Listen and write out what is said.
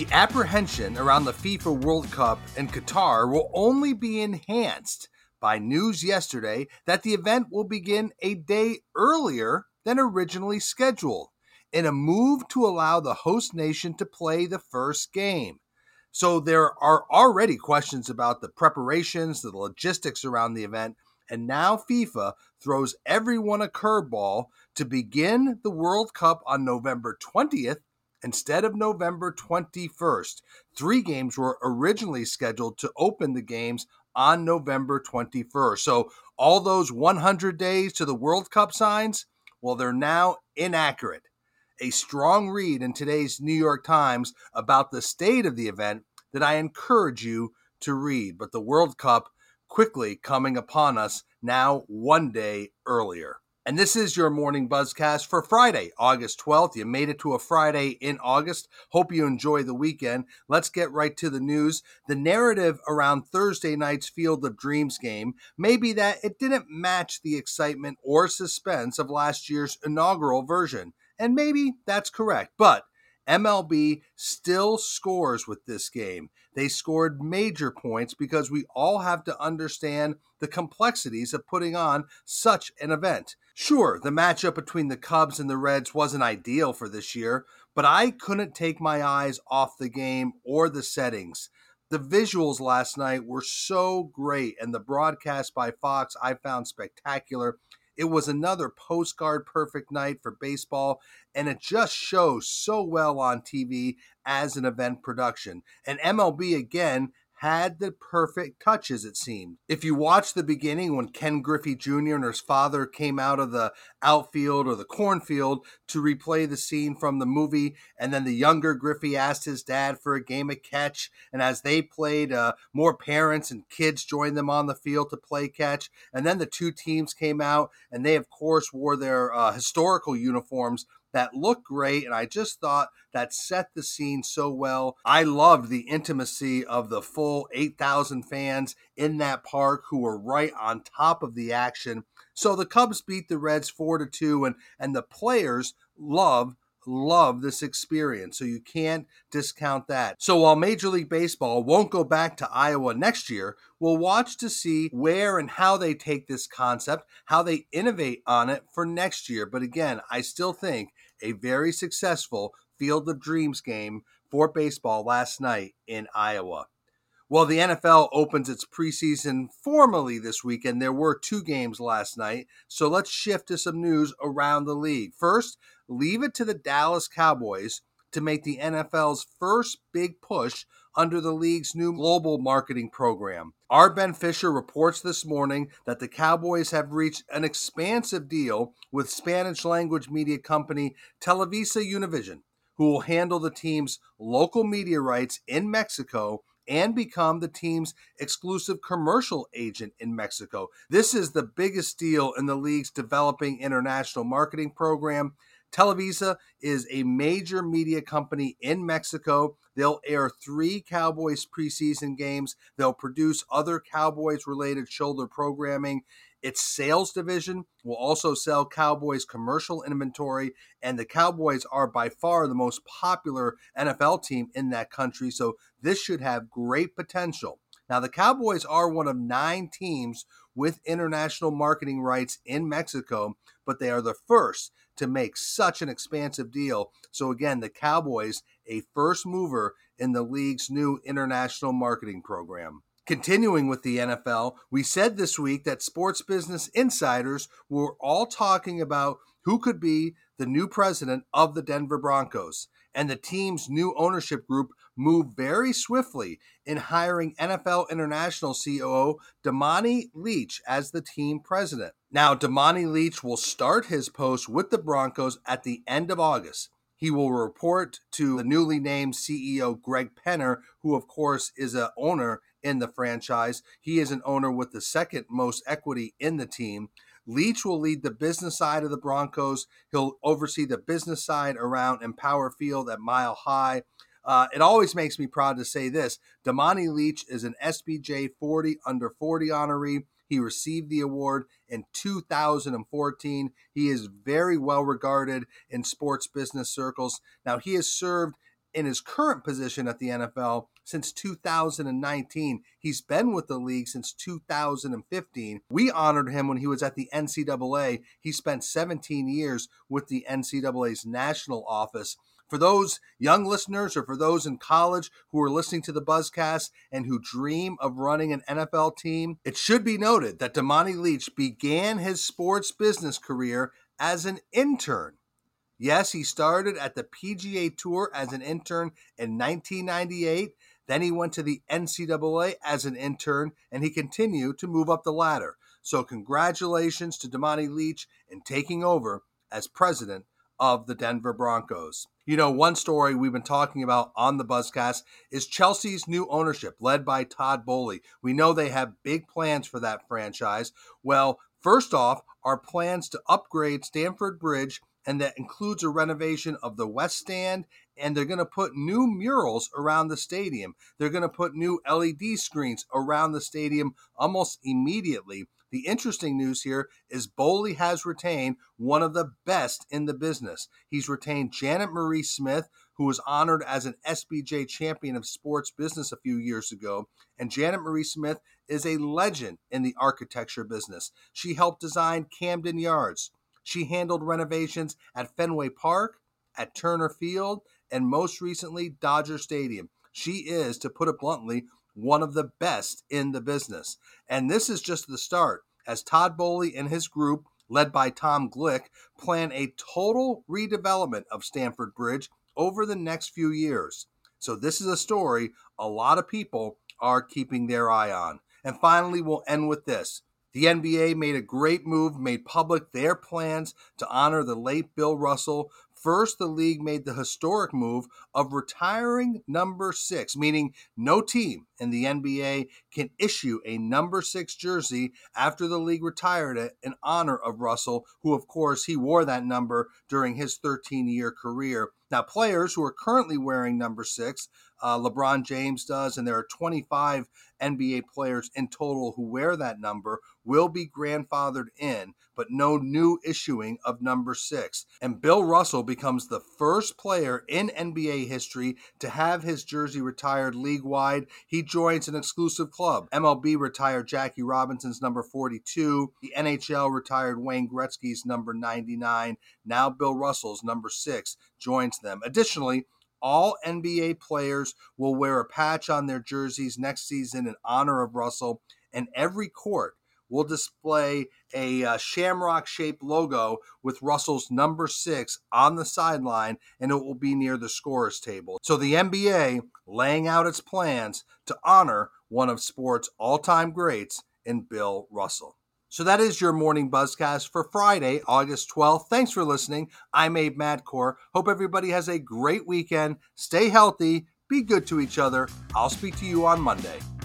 The apprehension around the FIFA World Cup in Qatar will only be enhanced by news yesterday that the event will begin a day earlier than originally scheduled, in a move to allow the host nation to play the first game. So there are already questions about the preparations, the logistics around the event, and now FIFA throws everyone a curveball to begin the World Cup on November 20th instead of November 21st. 3 games were originally scheduled to open the games on November 21st. So all those 100 days to the World Cup signs, well, they're now inaccurate. A strong read in today's New York Times about the state of the event that I encourage you to read. But the World Cup quickly coming upon us now 1 day earlier. And this is your Morning Buzzcast for Friday, August 12th. You made it to a Friday in August. Hope you enjoy the weekend. Let's get right to the news. The narrative around Thursday night's Field of Dreams game may be that it didn't match the excitement or suspense of last year's inaugural version. And maybe that's correct, but MLB still scores with this game. They scored major points because we all have to understand the complexities of putting on such an event. Sure, the matchup between the Cubs and the Reds wasn't ideal for this year, but I couldn't take my eyes off the game or the settings. The visuals last night were so great, and the broadcast by Fox I found spectacular. It was another postcard perfect night for baseball, and it just shows so well on TV as an event production. And MLB, again, had the perfect touches, it seemed. If you watch the beginning when Ken Griffey Jr. and his father came out of the outfield or the cornfield to replay the scene from the movie, and then the younger Griffey asked his dad for a game of catch, and as they played, more parents and kids joined them on the field to play catch, and then the two teams came out, and they, of course, wore their historical uniforms that looked great, and I just thought that set the scene so well. I loved the intimacy of the full 8,000 fans in that park who were right on top of the action. So the Cubs beat the Reds 4-2, and the players love this experience, so you can't discount that. So while Major League Baseball won't go back to Iowa next year, we'll watch to see where and how they take this concept, how they innovate on it for next year. But again, I still think a very successful Field of Dreams game for baseball last night in Iowa. Well, the NFL opens its preseason formally this weekend. There were 2 games last night, so let's shift to some news around the league. First, leave it to the Dallas Cowboys to make the NFL's first big push under the league's new global marketing program. Our Ben Fisher reports this morning that the Cowboys have reached an expansive deal with Spanish language media company Televisa Univision, who will handle the team's local media rights in Mexico and become the team's exclusive commercial agent in Mexico. This is the biggest deal in the league's developing international marketing program. Televisa is a major media company in Mexico. They'll air 3 Cowboys preseason games. They'll produce other Cowboys-related shoulder programming. Its sales division will also sell Cowboys commercial inventory, and the Cowboys are by far the most popular NFL team in that country, so this should have great potential. Now, the Cowboys are one of 9 teams with international marketing rights in Mexico, but they are the first to make such an expansive deal. So again, the Cowboys, a first mover in the league's new international marketing program. Continuing with the NFL, we said this week that sports business insiders were all talking about who could be the new president of the Denver Broncos. And the team's new ownership group moved very swiftly in hiring NFL International COO Damani Leach as the team president. Now, Damani Leach will start his post with the Broncos at the end of August. He will report to the newly named CEO Greg Penner, who of course is an owner in the franchise. He is an owner with the second most equity in the team. Leach will lead the business side of the Broncos. He'll oversee the business side around Empower Field at Mile High. It always makes me proud to say this. Damani Leach is an SBJ 40 under 40 honoree. He received the award in 2014. He is very well regarded in sports business circles. Now, he has served in his current position at the NFL since 2019. He's been with the league since 2015. We honored him when he was at the NCAA. He spent 17 years with the NCAA's national office. For those young listeners or for those in college who are listening to the Buzzcast and who dream of running an NFL team, it should be noted that Damani Leach began his sports business career as an intern. Yes, he started at the PGA Tour as an intern in 1998. Then he went to the NCAA as an intern, and he continued to move up the ladder. So congratulations to Damani Leach in taking over as president of the Denver Broncos. You know, one story we've been talking about on the Buzzcast is Chelsea's new ownership, led by Todd Boehly. We know they have big plans for that franchise. Well, first off, our plans to upgrade Stamford Bridge, and that includes a renovation of the West Stand, and they're going to put new murals around the stadium. They're going to put new LED screens around the stadium almost immediately. The interesting news here is Boehly has retained one of the best in the business. He's retained Janet Marie Smith, who was honored as an SBJ champion of sports business a few years ago. And Janet Marie Smith is a legend in the architecture business. She helped design Camden Yards. She handled renovations at Fenway Park, at Turner Field, and most recently, Dodger Stadium. She is, to put it bluntly, one of the best in the business. And this is just the start, as Todd Boehly and his group, led by Tom Glick, plan a total redevelopment of Stamford Bridge over the next few years. So this is a story a lot of people are keeping their eye on. And finally, we'll end with this. The NBA made a great move, made public their plans to honor the late Bill Russell. First, the league made the historic move of retiring number 6, meaning no team in the NBA can issue a number 6 jersey after the league retired it in honor of Russell, who, of course, he wore that number during his 13-year career. Now, players who are currently wearing number 6, LeBron James does, and there are 25 NBA players in total who wear that number, will be grandfathered in, but no new issuing of number 6. And Bill Russell becomes the first player in NBA history to have his jersey retired league-wide. He joins an exclusive club. MLB retired Jackie Robinson's number 42. The NHL retired Wayne Gretzky's number 99. Now Bill Russell's number 6 joins them. Additionally, all NBA players will wear a patch on their jerseys next season in honor of Russell, and every court will display a shamrock-shaped logo with Russell's number 6 on the sideline, and it will be near the scorer's table. So the NBA laying out its plans to honor one of sports' all-time greats in Bill Russell. So that is your morning Buzzcast for Friday, August 12th. Thanks for listening. I'm Abe Madkour. Hope everybody has a great weekend. Stay healthy. Be good to each other. I'll speak to you on Monday.